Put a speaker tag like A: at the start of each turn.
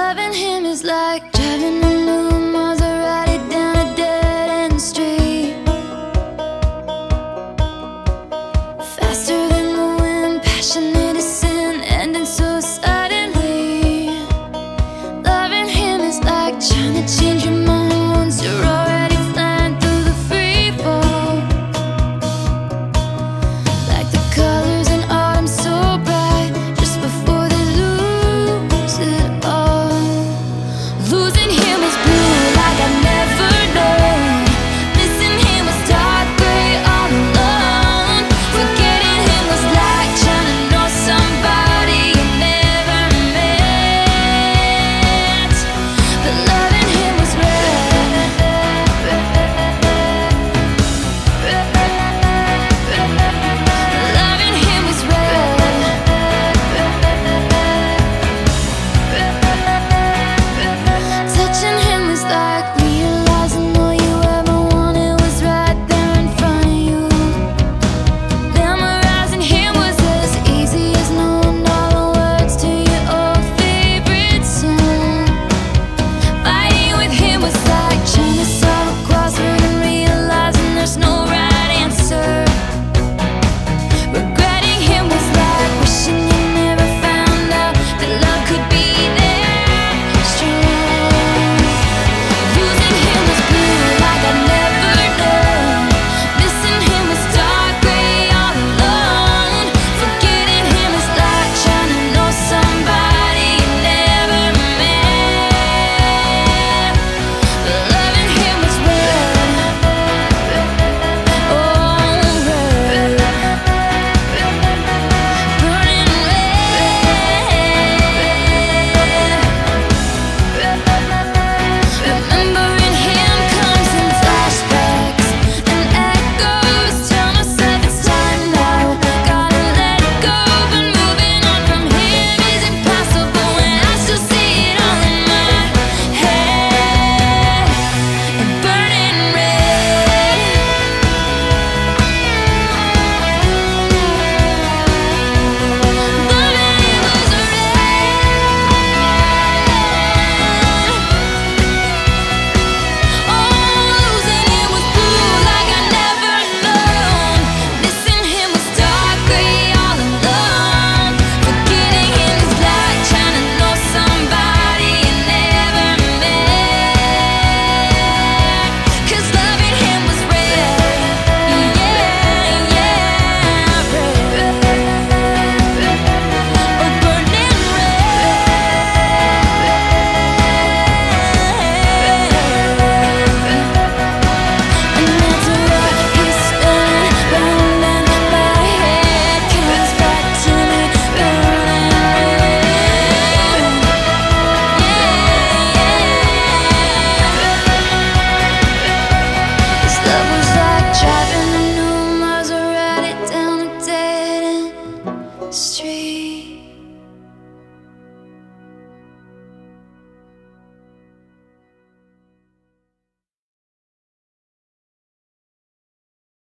A: Loving him is like driving a new Maserati down a dead-end street, faster than the wind, passionate as sin, ending so suddenly. Loving him is like trying to change your mind once you're already flying through the free fall. Like the colors in autumn so bright, just before they lose it all. Losing him is blue like I've never known. Missing him was dark gray all alone. Forgetting him was like trying to know somebody you never met. But loving him was red. Loving him was red. Touching him was like realizing all you ever wanted was right there in front of you. Memorizing him was as easy as knowing all the words to your old favorite song. Fighting with him was like trying to solve a crossword and realizing there's no right answer. Regretting him was like wishing you never found out that love could be that strong. Losing him was blue like I'd never known. Missing him was dark gray all alone. Forgetting him was like trying to know somebody you never met. But loving him was red. Oh, red. Burning red. Remembering him comes in flashbacks and echoes. Tell myself it's time now. Gotta let go, but moving on from him is impossible when I still see it all in my head. And burning red. Loving him was red. Oh, losing him was blue like I never known. Missing him was dark gray all alone. Forgetting him is like trying to know somebody you never met. 'Cause loving him was red. Yeah, yeah, red. Oh, burning red. And that's what he's done. Round and my head comes back to me, burning red. This love was like driving a new Maserati down a dead-end street.